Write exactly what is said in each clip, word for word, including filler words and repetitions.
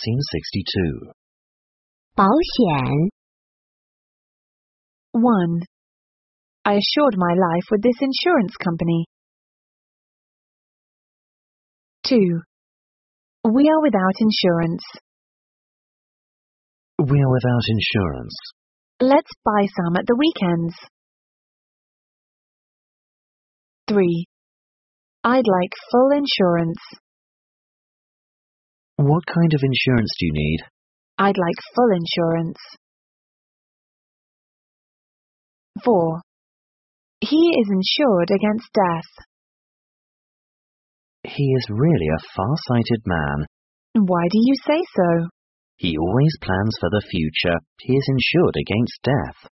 Scene sixty-two. 保险 one. I assured my life with this insurance company. two. We are without insurance. We are without insurance. Let's buy some at the weekends. three. I'd like full insurance. What kind of insurance do you need? I'd like full insurance. four. He is insured against death. He is really a far-sighted man. Why do you say so? He always plans for the future. He is insured against death.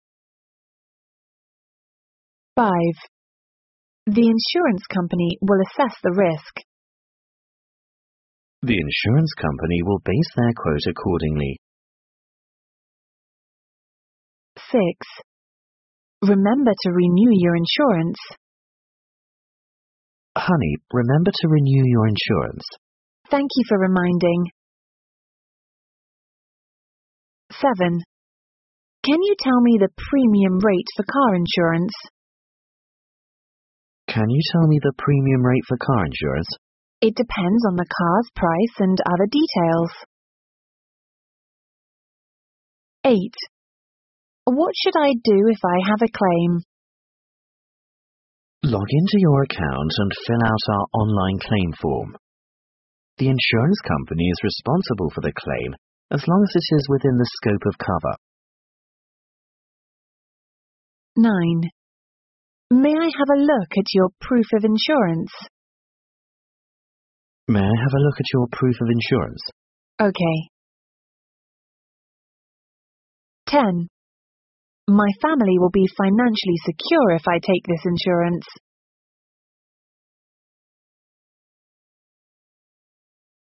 five. The insurance company will assess the risk. The insurance company will base their quote accordingly. six. Remember to renew your insurance. Honey, remember to renew your insurance. Thank you for reminding. seven. Can you tell me the premium rate for car insurance? Can you tell me the premium rate for car insurance? It depends on the car's price and other details. eight. What should I do if I have a claim? Log into your account and fill out our online claim form. The insurance company is responsible for the claim as long as it is within the scope of cover. nine. May I have a look at your proof of insurance? May I have a look at your proof of insurance? Okay. ten. My family will be financially secure if I take this insurance.